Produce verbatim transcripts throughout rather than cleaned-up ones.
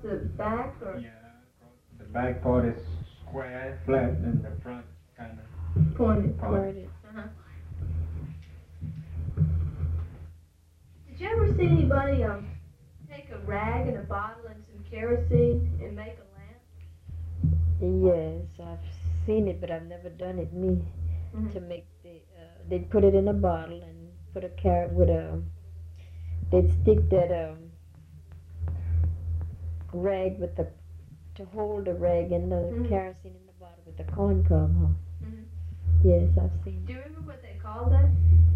the back, or? Yeah, the back part is square, flat, and the front kind of pointed. pointed. Uh-huh. Did you ever see anybody um take a rag and a bottle and some kerosene and make a lamp? Yes, I've seen it, but I've never done it. Me Mm-hmm. to make the. Uh, they'd put it in a bottle and put a carrot with a. They'd stick that um, rag with the to hold the rag and the Mhm. kerosene in the bottle with the corn cob, huh? Mhm. Yes, I've seen. Do you remember what they called that?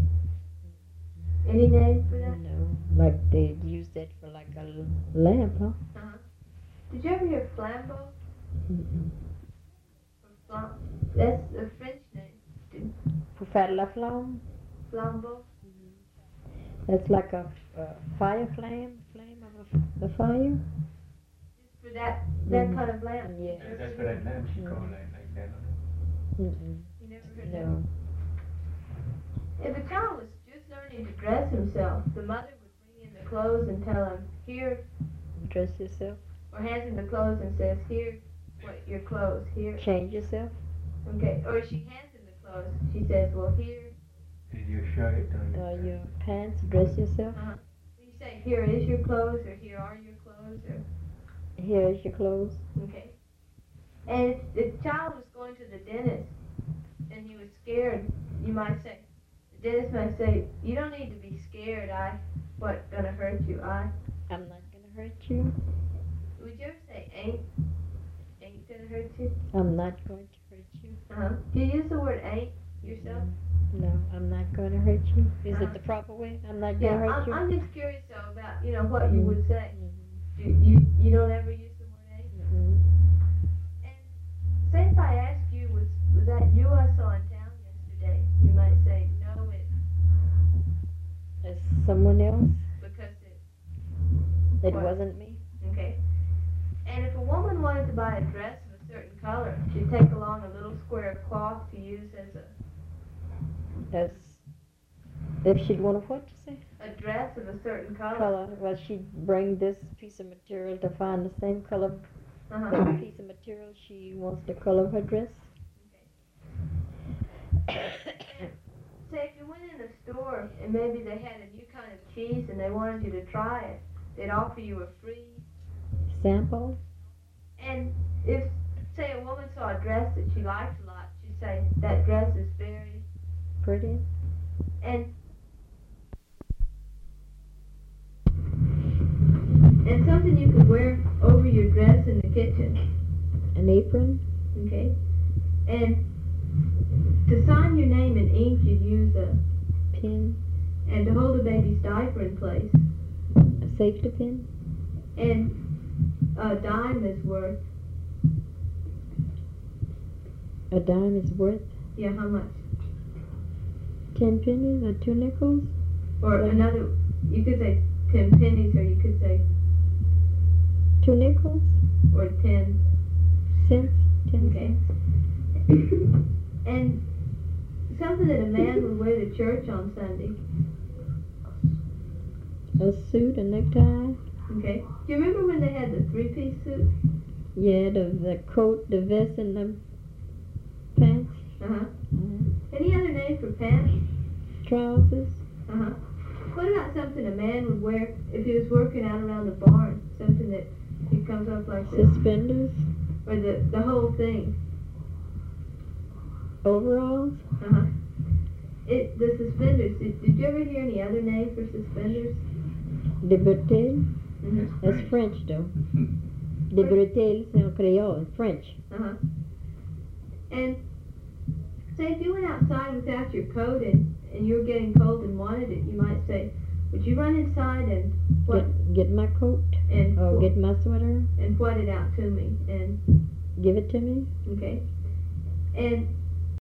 Any name for that? No, like they'd use that for like a l- lamp, huh? Uh-huh. Did you ever hear flambeau? Mm-mm. Or flam- That's a French name. Pour faire la flamme. Flambeau. That's like a, a fire flame, flame of a, a fire. Just for that that Mhm. kind of lamp. Yeah. You never That's what heard- that lamp she called like, like that. Mm-mm. You never heard No. that? If a child was just learning to dress himself, the mother would bring in the clothes and tell him, here, Dress yourself. or hands him the clothes and says, here, what, your clothes, here. Change yourself. Okay, or she hands him the clothes. She says, well, here. Is your shirt or Uh, your pants. Dress yourself. Uh-huh. You say, here is your clothes, or here are your clothes, or, Here's your clothes. okay. And if the child was going to the dentist and he was scared, you might say, the dentist might say, you don't need to be scared, I, what, gonna hurt you, I. I'm not gonna hurt you. Would you ever say ain't? Ain't gonna hurt you? I'm not going to hurt you. Uh-huh. Do you use the word ain't yourself? No, I'm not going to hurt you. Is Uh-huh. it the proper way? I'm not going Yeah, to hurt I'm, you. I'm just curious though about, you know, what you would say. Mhm. Do you, you don't ever use the word ain't? Mhm. And say if I ask you, was, was that you I saw in town yesterday? You might say, no, it, As someone else, because it, it What? wasn't me. okay. And if a woman wanted to buy a dress of a certain color, she'd take along a little square of cloth to use as a, As if she'd want to what you say? a dress of a certain color. Color. Well, she'd bring this piece of material to find the same color Uh-huh. piece of material she wants the color of her dress. Say if you went in a store and maybe they had a new kind of cheese and they wanted you to try it, they'd offer you a free. Sample. And if, say, a woman saw a dress that she liked a lot, she'd say, that dress is very, Pretty. and and something you could wear over your dress in the kitchen, An apron. okay? And to sign your name in ink, you'd use a, Pin. and to hold a baby's diaper in place. A safety pin. And a dime is worth, A dime is worth yeah, how much? ten pennies or two nickels. Or Yeah. another, you could say ten pennies, or you could say, Two nickels. or ten, Cents. Ten okay? cents. And something that a man would wear to church on Sunday, A suit, a necktie. okay? Do you remember when they had the three-piece suit? Yeah, the, the coat, the vest, and the pants. Uh-huh. Uh, Any other name for pants? trousers. Uh-huh. What about something a man would wear if he was working out around the barn? Something that he comes up like this, Suspenders. or the, the whole thing. Overalls. Uh-huh. It, the suspenders, did, did you ever hear any other name for suspenders? Des bretelles. Mm-hmm. That's French, though. Des bretelles, c'est en créole, French. Uh-huh. And say if you went outside without your coat and, and you were getting cold and wanted it, you might say, would you run inside and what Get, get my coat. and Or wh- get my sweater. and what it out to me, and Give it to me. okay. And